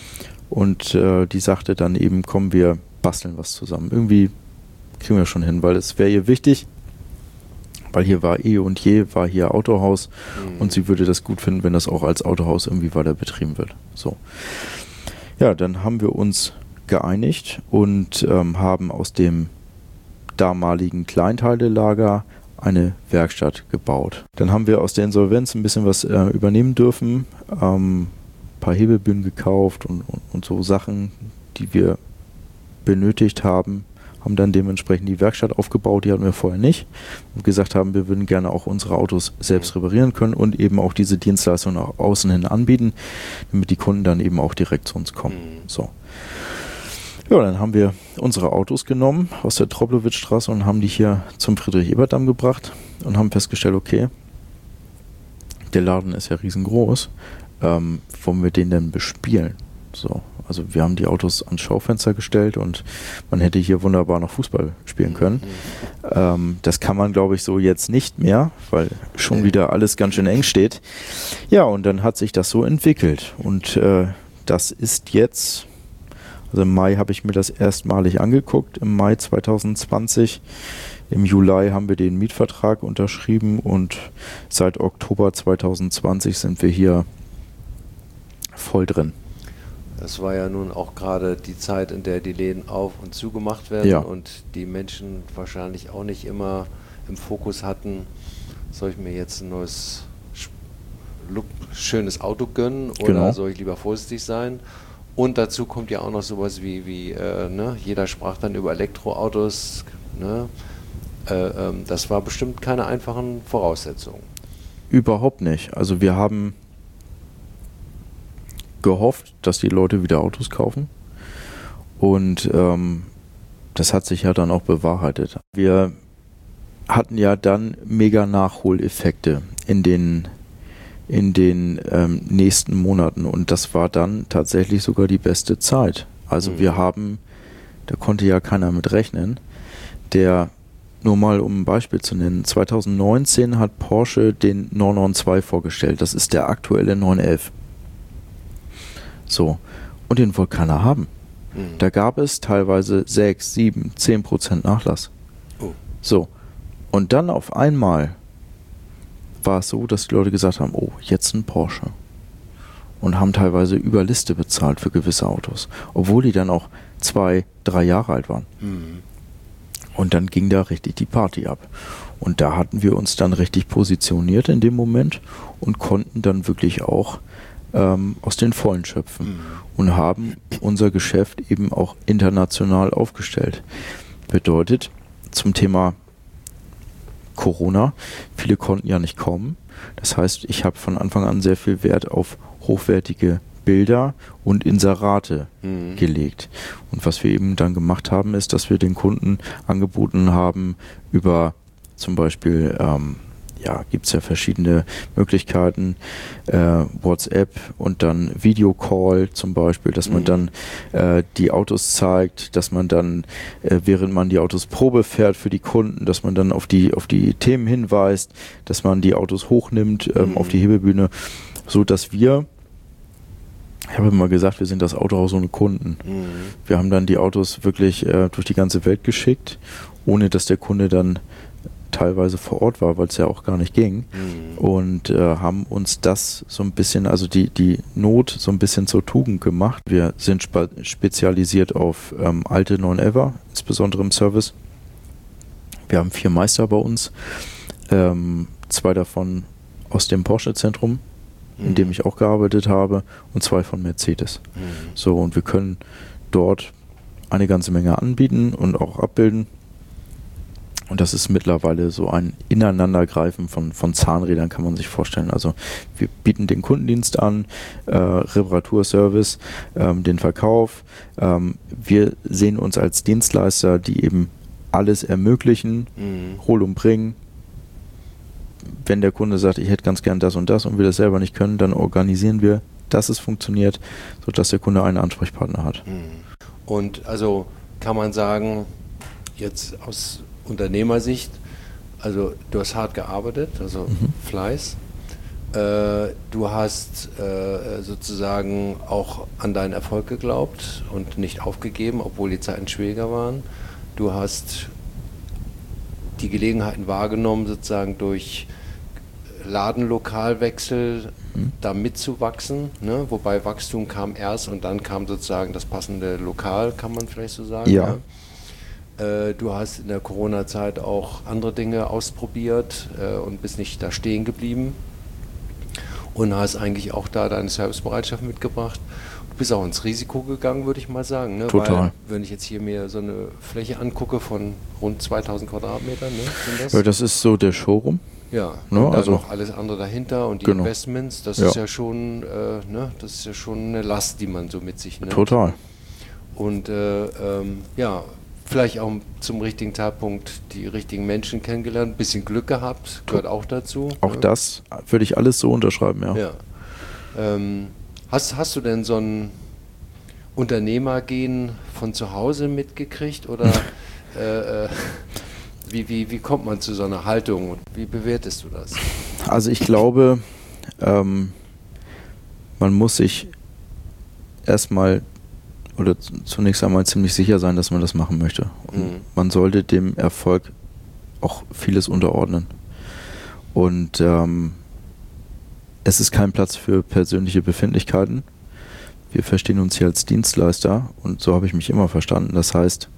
und äh, die sagte dann eben, komm, wir basteln was zusammen. Irgendwie kriegen wir schon hin, weil es wäre ihr wichtig, weil hier war eh und je, war hier Autohaus mhm. und sie würde das gut finden, wenn das auch als Autohaus irgendwie weiter betrieben wird. So. Ja, dann haben wir uns geeinigt und ähm, haben aus dem damaligen Kleinteilelager eine Werkstatt gebaut. Dann haben wir aus der Insolvenz ein bisschen was äh, übernehmen dürfen, ähm, ein paar Hebelbühnen gekauft und, und, und so Sachen, die wir benötigt haben, haben dann dementsprechend die Werkstatt aufgebaut, die hatten wir vorher nicht, und gesagt haben, wir würden gerne auch unsere Autos selbst reparieren können und eben auch diese Dienstleistung nach außen hin anbieten, damit die Kunden dann eben auch direkt zu uns kommen. Mhm. So. Ja, dann haben wir unsere Autos genommen aus der Troblowitz-Straße und haben die hier zum Friedrich-Ebert-Damm gebracht und haben festgestellt, okay, der Laden ist ja riesengroß, ähm, wollen wir den denn bespielen? So, also wir haben die Autos ans Schaufenster gestellt und man hätte hier wunderbar noch Fußball spielen können. Mhm. Ähm, das kann man, glaube ich, so jetzt nicht mehr, weil schon wieder alles ganz schön eng steht. Ja, und dann hat sich das so entwickelt und äh, das ist jetzt... Also im Mai habe ich mir das erstmalig angeguckt, im Mai zwanzig zwanzig. Im Juli haben wir den Mietvertrag unterschrieben und seit Oktober zwanzig zwanzig sind wir hier voll drin. Das war ja nun auch gerade die Zeit, in der die Läden auf- und zugemacht werden ja. und die Menschen wahrscheinlich auch nicht immer im Fokus hatten, soll ich mir jetzt ein neues, schönes Auto gönnen oder genau. soll ich lieber vorsichtig sein? Und dazu kommt ja auch noch sowas wie, wie äh, ne? jeder sprach dann über Elektroautos. Ne? Äh, ähm, das war bestimmt keine einfachen Voraussetzungen. Überhaupt nicht. Also wir haben gehofft, dass die Leute wieder Autos kaufen. Und ähm, das hat sich ja dann auch bewahrheitet. Wir hatten ja dann mega Nachholeffekte in den in den ähm, nächsten Monaten und das war dann tatsächlich sogar die beste Zeit. Also mhm. wir haben, da konnte ja keiner mit rechnen, der, nur mal um ein Beispiel zu nennen, zwanzig neunzehn hat Porsche den neun neun zwei vorgestellt, das ist der aktuelle neun elf. So, und den wollte keiner haben. Mhm. Da gab es teilweise sechs, sieben, zehn Prozent Nachlass. Oh. So, und dann auf einmal war es so, dass die Leute gesagt haben, oh, jetzt ein Porsche. Und haben teilweise über Liste bezahlt für gewisse Autos. Obwohl die dann auch zwei, drei Jahre alt waren. Mhm. Und dann ging da richtig die Party ab. Und da hatten wir uns dann richtig positioniert in dem Moment und konnten dann wirklich auch ähm, aus den Vollen schöpfen. Mhm. Und haben unser Geschäft eben auch international aufgestellt. Bedeutet, zum Thema Corona, viele konnten ja nicht kommen. Das heißt, ich habe von Anfang an sehr viel Wert auf hochwertige Bilder und Inserate mhm. gelegt. Und was wir eben dann gemacht haben, ist, dass wir den Kunden angeboten haben, über zum Beispiel, ähm, ja, gibt es ja verschiedene Möglichkeiten, äh, WhatsApp und dann Videocall zum Beispiel, dass man mhm. dann äh, die Autos zeigt, dass man dann, äh, während man die Autos Probe fährt für die Kunden, dass man dann auf die, auf die Themen hinweist, dass man die Autos hochnimmt ähm, mhm. auf die Hebelbühne, so dass wir, ich habe immer gesagt, wir sind das Autohaus ohne Kunden. Mhm. Wir haben dann die Autos wirklich äh, durch die ganze Welt geschickt, ohne dass der Kunde dann teilweise vor Ort war, weil es ja auch gar nicht ging mhm. und äh, haben uns das so ein bisschen, also die, die Not so ein bisschen zur Tugend gemacht. Wir sind spe- spezialisiert auf ähm, alte neun elfer, insbesondere im Service. Wir haben vier Meister bei uns, ähm, zwei davon aus dem Porsche-Zentrum, mhm. in dem ich auch gearbeitet habe, und zwei von Mercedes. Mhm. So, und wir können dort eine ganze Menge anbieten und auch abbilden. Und das ist mittlerweile so ein Ineinandergreifen von, von Zahnrädern, kann man sich vorstellen. Also wir bieten den Kundendienst an, äh, Reparaturservice, ähm, den Verkauf. Ähm, wir sehen uns als Dienstleister, die eben alles ermöglichen, mhm. hol und bring. Wenn der Kunde sagt, ich hätte ganz gern das und das und wir das selber nicht können, dann organisieren wir, dass es funktioniert, sodass der Kunde einen Ansprechpartner hat. Und also kann man sagen, jetzt aus Unternehmersicht, also du hast hart gearbeitet, also mhm. Fleiß, Äh, du hast äh, sozusagen auch an deinen Erfolg geglaubt und nicht aufgegeben, obwohl die Zeiten schwieriger waren. Du hast die Gelegenheiten wahrgenommen, sozusagen durch Ladenlokalwechsel mhm. da mitzuwachsen, ne? Wobei Wachstum kam erst und dann kam sozusagen das passende Lokal, kann man vielleicht so sagen. Ja. Ja? Äh, du hast in der Corona-Zeit auch andere Dinge ausprobiert äh, und bist nicht da stehen geblieben und hast eigentlich auch da deine Servicebereitschaft mitgebracht. Du bist auch ins Risiko gegangen, würde ich mal sagen. Ne? Total. Weil, wenn ich jetzt hier mir so eine Fläche angucke von rund zweitausend Quadratmetern, ne? Sind das? Ja, das ist so der Showroom. Ja, ne? und dann Also noch alles andere dahinter und die genau. Investments, das ja. ist ja schon, äh, ne? Das ist ja schon eine Last, die man so mit sich nimmt. Total. Und äh, ähm, ja, vielleicht auch zum richtigen Zeitpunkt die richtigen Menschen kennengelernt, ein bisschen Glück gehabt, gehört auch dazu. Auch ne? das würde ich alles so unterschreiben, ja. Ja. Ähm, hast, hast du denn so ein Unternehmergehen von zu Hause mitgekriegt oder äh, äh, wie, wie, wie kommt man zu so einer Haltung und wie bewertest du das? Also ich glaube, ähm, man muss sich erstmal oder zunächst einmal ziemlich sicher sein, dass man das machen möchte. Und mhm. man sollte dem Erfolg auch vieles unterordnen. Und ähm, es ist kein Platz für persönliche Befindlichkeiten. Wir verstehen uns hier als Dienstleister und so habe ich mich immer verstanden. Das heißt,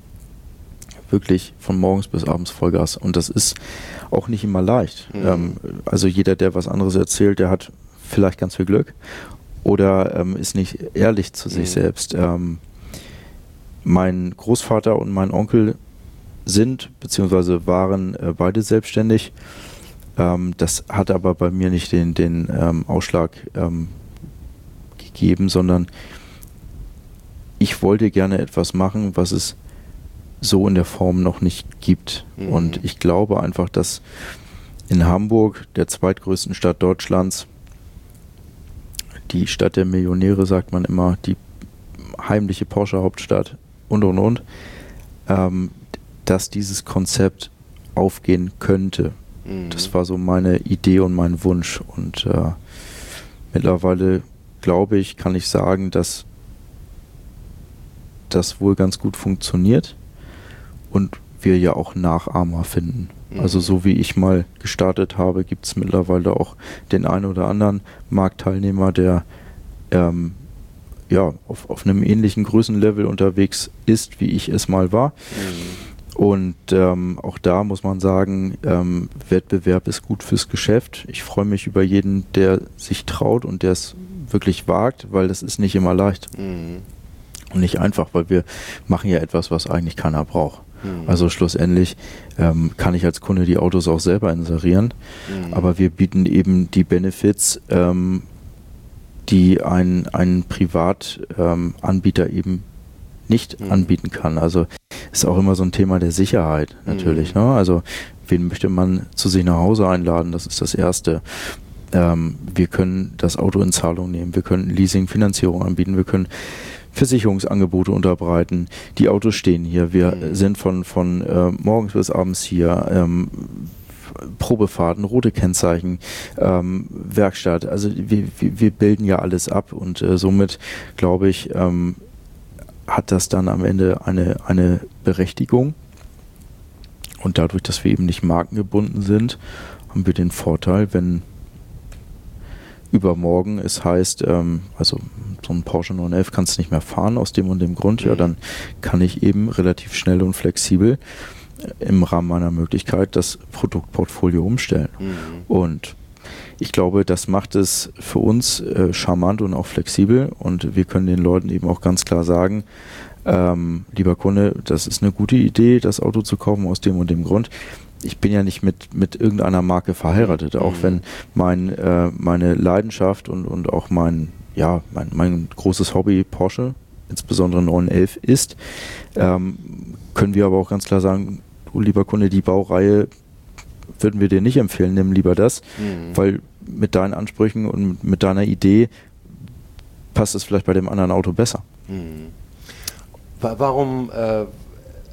wirklich von morgens bis abends Vollgas. Und das ist auch nicht immer leicht. Mhm. Ähm, also jeder, der was anderes erzählt, der hat vielleicht ganz viel Glück oder ähm, ist nicht ehrlich zu sich mhm. selbst. Ähm, mein Großvater und mein Onkel sind bzw. waren äh, beide selbstständig. Ähm, das hat aber bei mir nicht den, den ähm, Ausschlag ähm, gegeben, sondern ich wollte gerne etwas machen, was es so in der Form noch nicht gibt. Mhm. Und ich glaube einfach, dass in Hamburg, der zweitgrößten Stadt Deutschlands, die Stadt der Millionäre, sagt man immer, die heimliche Porsche-Hauptstadt und und und, ähm, dass dieses Konzept aufgehen könnte. Mhm. Das war so meine Idee und mein Wunsch. Und äh, mittlerweile, glaube ich, kann ich sagen, dass das wohl ganz gut funktioniert und wir ja auch Nachahmer finden. Mhm. Also so wie ich mal gestartet habe, gibt es mittlerweile auch den einen oder anderen Marktteilnehmer, der ähm, ja, auf, auf einem ähnlichen Größenlevel unterwegs ist, wie ich es mal war. Mhm. Und ähm, auch da muss man sagen, ähm, Wettbewerb ist gut fürs Geschäft. Ich freue mich über jeden, der sich traut und der es wirklich wagt, weil das ist nicht immer leicht. Mhm. Und nicht einfach, weil wir machen ja etwas, was eigentlich keiner braucht. Mhm. Also schlussendlich ähm, kann ich als Kunde die Autos auch selber inserieren, mhm. aber wir bieten eben die Benefits, ähm, die ein, ein Privatanbieter ähm, eben nicht mhm. anbieten kann. Also ist auch immer so ein Thema der Sicherheit natürlich. Mhm. Ne? Also wen möchte man zu sich nach Hause einladen? Das ist das Erste. Ähm, wir können das Auto in Zahlung nehmen, wir können Leasing, Finanzierung anbieten, wir können Versicherungsangebote unterbreiten. Die Autos stehen hier. Wir mhm. sind von, von äh, morgens bis abends hier. Ähm, Probefahrten, rote Kennzeichen, ähm, Werkstatt. Also wir, wir, wir bilden ja alles ab und äh, somit, glaube ich, ähm, hat das dann am Ende eine, eine Berechtigung. Und dadurch, dass wir eben nicht markengebunden sind, haben wir den Vorteil, wenn übermorgen es heißt, ähm, also so ein Porsche neun elf kannst du nicht mehr fahren aus dem und dem Grund, mhm. ja, dann kann ich eben relativ schnell und flexibel äh, im Rahmen meiner Möglichkeit das Produktportfolio umstellen. Mhm. Und ich glaube, das macht es für uns äh, charmant und auch flexibel und wir können den Leuten eben auch ganz klar sagen, ähm, lieber Kunde, das ist eine gute Idee, das Auto zu kaufen aus dem und dem Grund. Ich bin ja nicht mit, mit irgendeiner Marke verheiratet, auch mhm. wenn mein, äh, meine Leidenschaft und, und auch mein, ja, mein, mein großes Hobby Porsche, insbesondere neun elf ist, ähm, können wir aber auch ganz klar sagen, du lieber Kunde, die Baureihe würden wir dir nicht empfehlen, nimm lieber das, mhm. weil mit deinen Ansprüchen und mit deiner Idee passt es vielleicht bei dem anderen Auto besser. Mhm. Warum äh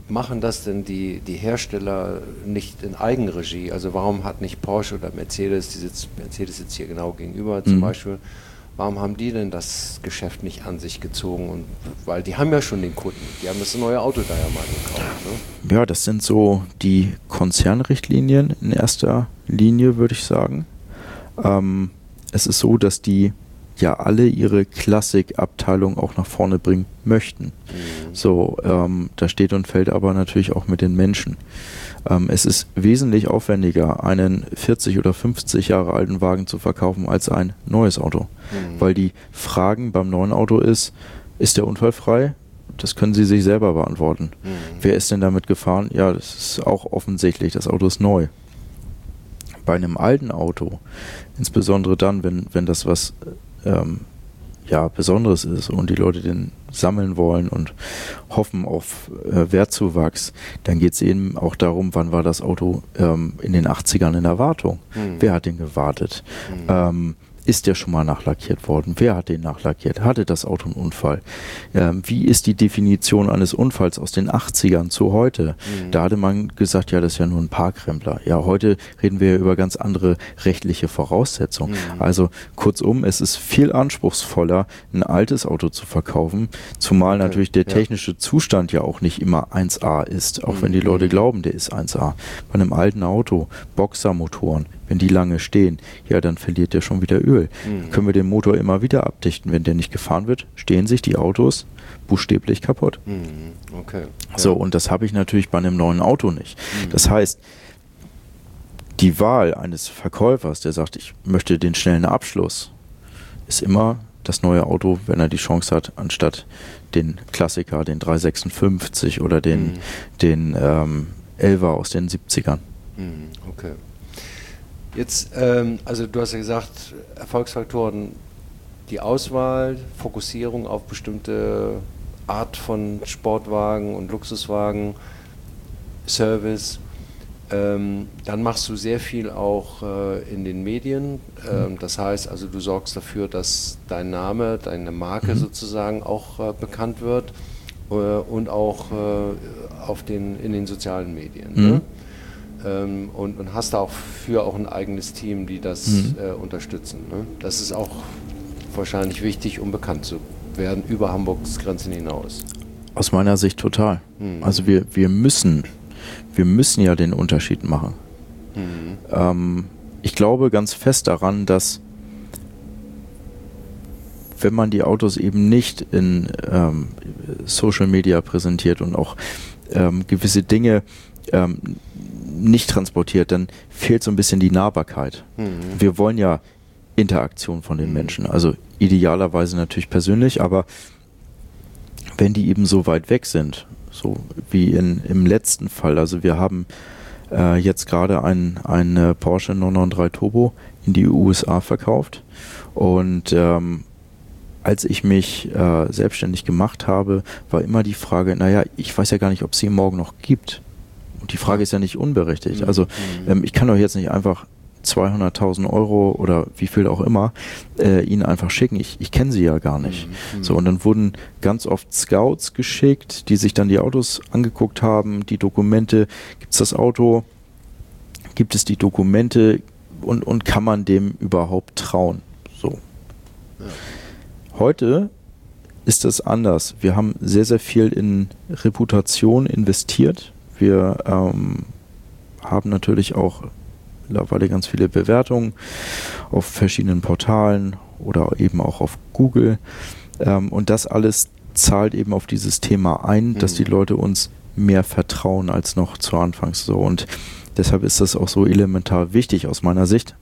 machen das denn die, die Hersteller nicht in Eigenregie? Also warum hat nicht Porsche oder Mercedes, die sitzt, Mercedes sitzt hier genau gegenüber zum mhm. Beispiel, warum haben die denn das Geschäft nicht an sich gezogen? Und, weil die haben ja schon den Kunden, die haben das neue Auto da ja mal gekauft. Ne? Ja, das sind so die Konzernrichtlinien in erster Linie, würde ich sagen. Ähm, es ist so, dass die ja alle ihre Klassikabteilung auch nach vorne bringen möchten. Mhm. So, ähm, da steht und fällt aber natürlich auch mit den Menschen. Ähm, es ist wesentlich aufwendiger, einen vierzig oder fünfzig Jahre alten Wagen zu verkaufen, als ein neues Auto. Mhm. Weil die Fragen beim neuen Auto ist, ist der unfallfrei? Das können Sie sich selber beantworten. Mhm. Wer ist denn damit gefahren? Ja, das ist auch offensichtlich, das Auto ist neu. Bei einem alten Auto, insbesondere dann, wenn, wenn das was ähm, ja, Besonderes ist und die Leute den sammeln wollen und hoffen auf äh, Wertzuwachs, dann geht es eben auch darum, wann war das Auto ähm, in den achtzigern in der Wartung? Mhm. Wer hat den gewartet? Mhm. Ähm, Ist der schon mal nachlackiert worden? Wer hat den nachlackiert? Hatte das Auto einen Unfall? Ähm, wie ist die Definition eines Unfalls aus den achtzigern zu heute? Mhm. Da hatte man gesagt, ja, das ist ja nur ein Parkrempler. Ja, heute reden wir über ganz andere rechtliche Voraussetzungen. Mhm. Also kurzum, es ist viel anspruchsvoller, ein altes Auto zu verkaufen, zumal okay. natürlich der technische ja. Zustand ja auch nicht immer eins A ist, auch mhm. wenn die Leute glauben, der ist eins A. Bei einem alten Auto, Boxermotoren, wenn die lange stehen, ja, dann verliert der schon wieder Öl. Mhm. Können wir den Motor immer wieder abdichten. Wenn der nicht gefahren wird, stehen sich die Autos buchstäblich kaputt. Mhm. Okay. So, ja. Und das habe ich natürlich bei einem neuen Auto nicht. Mhm. Das heißt, die Wahl eines Verkäufers, der sagt, ich möchte den schnellen Abschluss, ist immer das neue Auto, wenn er die Chance hat, anstatt den Klassiker, den drei sechsundfünfzig oder den, mhm. den ähm, elfer aus den siebzigern. Mhm. Okay. Jetzt, ähm, also du hast ja gesagt, Erfolgsfaktoren, die Auswahl, Fokussierung auf bestimmte Art von Sportwagen und Luxuswagen, Service. Ähm, dann machst du sehr viel auch äh, in den Medien. Ähm, das heißt, also du sorgst dafür, dass dein Name, deine Marke mhm. sozusagen auch äh, bekannt wird äh, und auch äh, auf den, in den sozialen Medien. Mhm. Ne? Ähm, und, und hast da auch für auch ein eigenes Team, die das mhm. äh, unterstützen. Ne? Das ist auch wahrscheinlich wichtig, um bekannt zu werden über Hamburgs Grenzen hinaus. Aus meiner Sicht total. Mhm. Also wir, wir müssen, wir müssen ja den Unterschied machen. Mhm. Ähm, ich glaube ganz fest daran, dass wenn man die Autos eben nicht in ähm, Social Media präsentiert und auch ähm, gewisse Dinge ähm, nicht transportiert, dann fehlt so ein bisschen die Nahbarkeit. Mhm. Wir wollen ja Interaktion von den mhm. Menschen, also idealerweise natürlich persönlich, aber wenn die eben so weit weg sind, so wie in, im letzten Fall, also wir haben äh, jetzt gerade ein, ein Porsche neun neun drei Turbo in die U S A verkauft und ähm, als ich mich äh, selbstständig gemacht habe, war immer die Frage, naja, ich weiß ja gar nicht, ob es sie morgen noch gibt. Und die Frage ist ja nicht unberechtigt. Mhm. Also ähm, ich kann doch jetzt nicht einfach zweihunderttausend Euro oder wie viel auch immer äh, ihnen einfach schicken. Ich, ich kenne sie ja gar nicht. Mhm. So, und dann wurden ganz oft Scouts geschickt, die sich dann die Autos angeguckt haben, die Dokumente. Gibt es das Auto? Gibt es die Dokumente? Und, und kann man dem überhaupt trauen? So. Ja. Heute ist das anders. Wir haben sehr, sehr viel in Reputation investiert. Wir ähm, haben natürlich auch mittlerweile ganz viele Bewertungen auf verschiedenen Portalen oder eben auch auf Google. Ähm, und das alles zahlt eben auf dieses Thema ein, mhm. dass die Leute uns mehr vertrauen als noch zu Anfangs so. Und deshalb ist das auch so elementar wichtig aus meiner Sicht,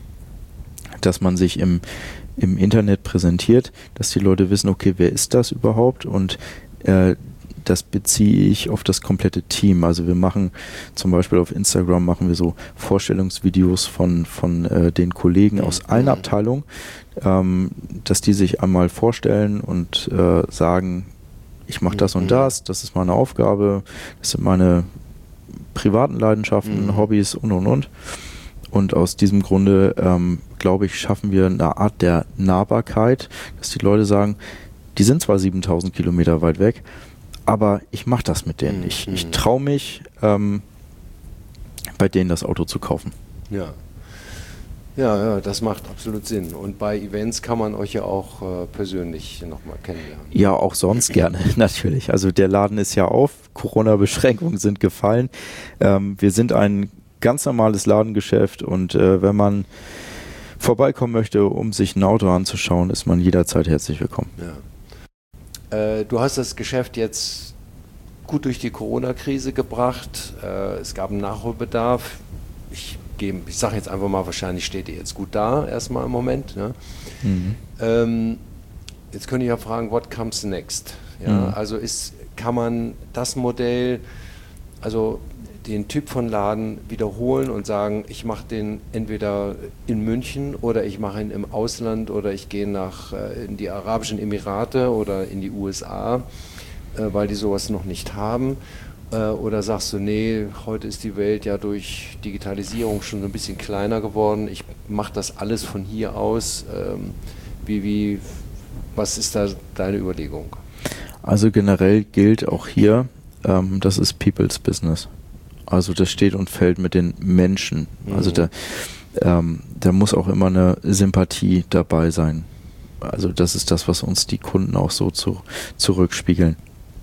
dass man sich im im Internet präsentiert, dass die Leute wissen, okay, wer ist das überhaupt? Und äh, das beziehe ich auf das komplette Team. Also wir machen zum Beispiel auf Instagram machen wir so Vorstellungsvideos von, von äh, den Kollegen mhm. aus allen Abteilungen, ähm, dass die sich einmal vorstellen und äh, sagen, ich mache das mhm. und das, das ist meine Aufgabe, das sind meine privaten Leidenschaften, mhm. Hobbys und und und. Und aus diesem Grunde, ähm, glaube ich, schaffen wir eine Art der Nahbarkeit, dass die Leute sagen, die sind zwar siebentausend Kilometer weit weg, aber ich mache das mit denen. Ich, ich traue mich, ähm, bei denen das Auto zu kaufen. Ja. Ja, ja, das macht absolut Sinn. Und bei Events kann man euch ja auch äh, persönlich nochmal kennenlernen. Ja, auch sonst gerne, natürlich. Also der Laden ist ja auf, Corona-Beschränkungen sind gefallen. Ähm, wir sind ein ganz normales Ladengeschäft und äh, wenn man vorbeikommen möchte, um sich ein Auto anzuschauen, ist man jederzeit herzlich willkommen. Ja. Äh, du hast das Geschäft jetzt gut durch die Corona-Krise gebracht. Äh, es gab einen Nachholbedarf. Ich, ich sage jetzt einfach mal, wahrscheinlich steht ihr jetzt gut da, erstmal im Moment. Ne? Mhm. Ähm, jetzt könnte ich ja fragen, what comes next? Ja, mhm. Also ist, kann man das Modell, also den Typ von Laden wiederholen und sagen, ich mache den entweder in München oder ich mache ihn im Ausland oder ich gehe nach äh, in die Arabischen Emirate oder in die U S A, äh, weil die sowas noch nicht haben. Oder sagst du, nee, heute ist die Welt ja durch Digitalisierung schon ein bisschen kleiner geworden, ich mache das alles von hier aus. Ähm, wie, wie, was ist da deine Überlegung? Also generell gilt auch hier, ähm, das ist People's Business. Also das steht und fällt mit den Menschen. Mhm. Also da, ähm, da muss auch immer eine Sympathie dabei sein. Also das ist das, was uns die Kunden auch so zu, zurückspiegeln.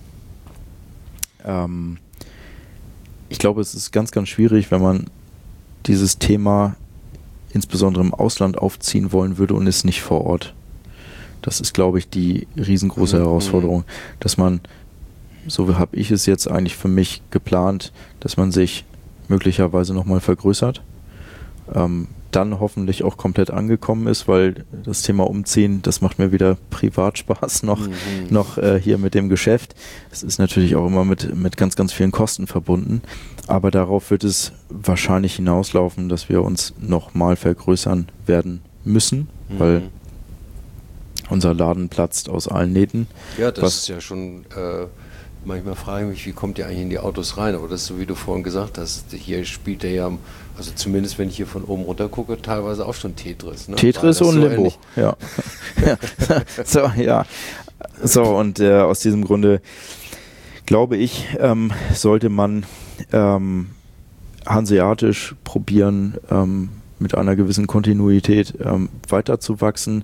Ähm, ich glaube, es ist ganz, ganz schwierig, wenn man dieses Thema insbesondere im Ausland aufziehen wollen würde und ist nicht vor Ort. Das ist, glaube ich, die riesengroße mhm. Herausforderung, dass man, so habe ich es jetzt eigentlich für mich geplant, dass man sich möglicherweise nochmal vergrößert, ähm, dann hoffentlich auch komplett angekommen ist, weil das Thema Umziehen, das macht mir wieder Privatspaß noch, mhm. noch äh, hier mit dem Geschäft. Es ist natürlich auch immer mit, mit ganz, ganz vielen Kosten verbunden, aber darauf wird es wahrscheinlich hinauslaufen, dass wir uns nochmal vergrößern werden müssen, mhm. weil unser Laden platzt aus allen Nähten. Ja, das ist ja schon... Äh Manchmal frage ich mich, wie kommt ihr eigentlich in die Autos rein? Aber das ist so, wie du vorhin gesagt hast, hier spielt er ja, also zumindest wenn ich hier von oben runter gucke, teilweise auch schon Tetris. Ne? Tetris und so Limbo, ähnlich? Ja. so, ja. So, und äh, aus diesem Grunde glaube ich, ähm, sollte man ähm, hanseatisch probieren, ähm, mit einer gewissen Kontinuität ähm, weiterzuwachsen,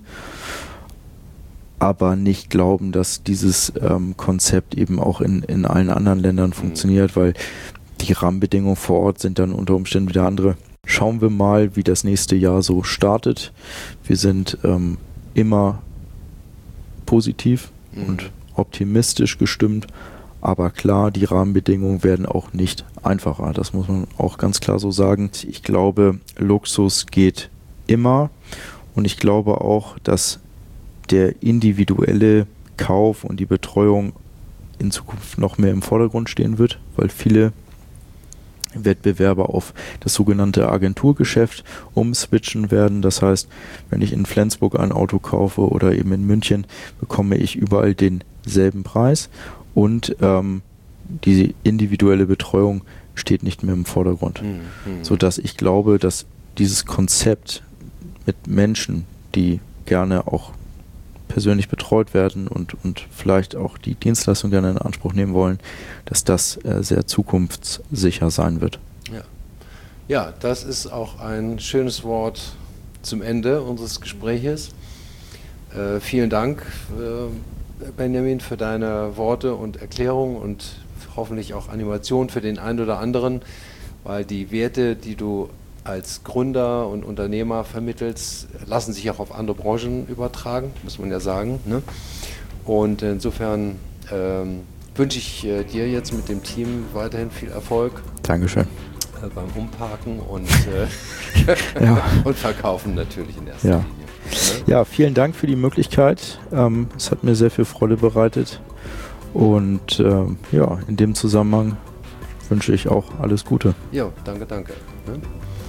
aber nicht glauben, dass dieses ähm, Konzept eben auch in, in allen anderen Ländern funktioniert, mhm. weil die Rahmenbedingungen vor Ort sind dann unter Umständen wieder andere. Schauen wir mal, wie das nächste Jahr so startet. Wir sind ähm, immer positiv mhm. und optimistisch gestimmt, aber klar, die Rahmenbedingungen werden auch nicht einfacher. Das muss man auch ganz klar so sagen. Ich glaube, Luxus geht immer und ich glaube auch, dass der individuelle Kauf und die Betreuung in Zukunft noch mehr im Vordergrund stehen wird, weil viele Wettbewerber auf das sogenannte Agenturgeschäft umswitchen werden. Das heißt, wenn ich in Flensburg ein Auto kaufe oder eben in München, bekomme ich überall denselben Preis und ähm, die individuelle Betreuung steht nicht mehr im Vordergrund. Mhm. Sodass ich glaube, dass dieses Konzept mit Menschen, die gerne auch persönlich betreut werden und, und vielleicht auch die Dienstleistung gerne in Anspruch nehmen wollen, dass das äh, sehr zukunftssicher sein wird. Ja. ja, das ist auch ein schönes Wort zum Ende unseres Gespräches. Äh, vielen Dank, äh, Benjamin, für deine Worte und Erklärungen und hoffentlich auch Animation für den einen oder anderen, weil die Werte, die du als Gründer und Unternehmer vermittelst, lassen sich auch auf andere Branchen übertragen, muss man ja sagen. Ne? Und insofern ähm, wünsche ich äh, dir jetzt mit dem Team weiterhin viel Erfolg. Dankeschön. Äh, beim Umparken und, äh, ja. und Verkaufen natürlich in erster ja. Linie. Ne? Ja, vielen Dank für die Möglichkeit. Ähm, es hat mir sehr viel Freude bereitet. Und ähm, ja, in dem Zusammenhang wünsche ich auch alles Gute. Ja, danke, danke. Ne?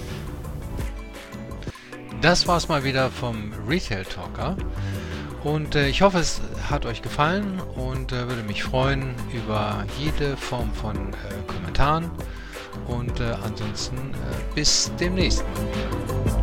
Das war's mal wieder vom Retail Talker und äh, ich hoffe, es hat euch gefallen und äh, würde mich freuen über jede Form von äh, Kommentaren und äh, ansonsten äh, bis demnächst mal wieder.